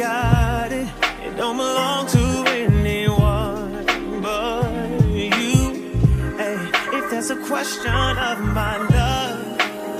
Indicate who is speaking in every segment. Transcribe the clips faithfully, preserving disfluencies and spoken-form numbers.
Speaker 1: got it. It don't belong to anyone but you. Hey, if that's a question of my love,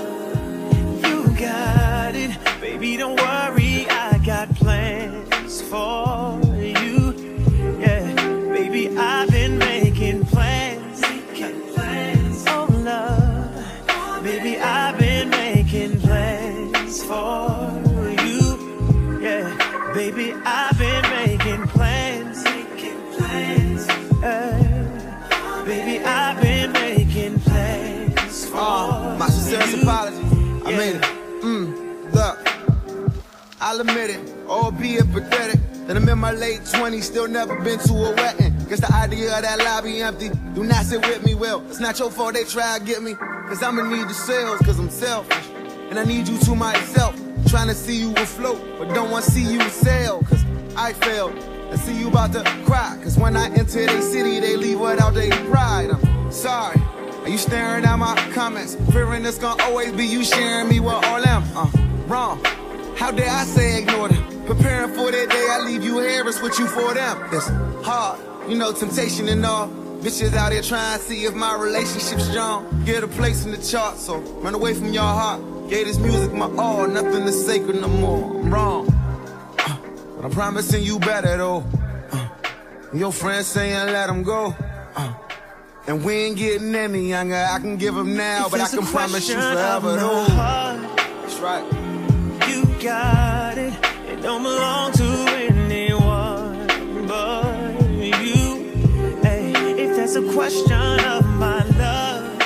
Speaker 1: you got it. Baby, don't worry, I got plans for you. Yeah, baby, I've been making plans. Making plans. Oh, love. Baby, I've been making plans for you. Yeah, baby, I've been making plans. Making plans. Uh, baby, I've been making plans for
Speaker 2: uh, my sincerest
Speaker 1: you.
Speaker 2: apology. I
Speaker 1: Yeah.
Speaker 2: made it. Mm, look, I'll admit it, albeit pathetic, that I'm in my late twenties, still never been to a wedding. Guess the idea of that lobby empty, do not sit with me, well, it's not your fault they try to get me, cause I'ma need the sales, cause I'm selfish, and I need you to myself, trying to see you afloat, but don't want to see you sail, cause I failed, and see you about to cry, cause when I enter their city, they leave without their pride. I'm sorry. Are you staring at my comments, fearing it's gonna always be you sharing me with all them? Uh, wrong. How dare I say ignore them? Preparing for that day I leave you here, it's what you for them. It's hard, you know, temptation and all. Bitches out here trying to see if my relationship's strong. Get a place in the chart, so run away from your heart. Gave this music my all, nothing is sacred no more. I'm wrong, uh, but I'm promising you better though. Uh, your friends saying let them go. Uh, And we ain't getting any younger, I can give them now,
Speaker 1: If
Speaker 2: but I
Speaker 1: it's a
Speaker 2: can promise you
Speaker 1: question
Speaker 2: forever
Speaker 1: of
Speaker 2: though.
Speaker 1: my heart,
Speaker 2: That's right.
Speaker 1: you got it. It don't belong to anyone but you. Hey, if that's a question of my love,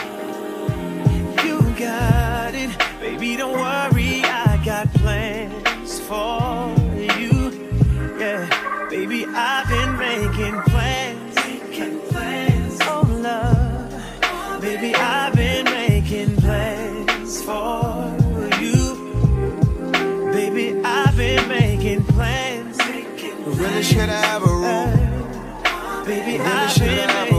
Speaker 1: you got it. Baby, don't worry, I got plans for you. Yeah, baby, I've been making plans. Making plans. Oh, love. Baby, I've been making plans for you. Baby, I've been making plans.
Speaker 2: We really should have a room.
Speaker 1: Baby,
Speaker 2: Really
Speaker 1: I've
Speaker 2: should
Speaker 1: been
Speaker 2: have a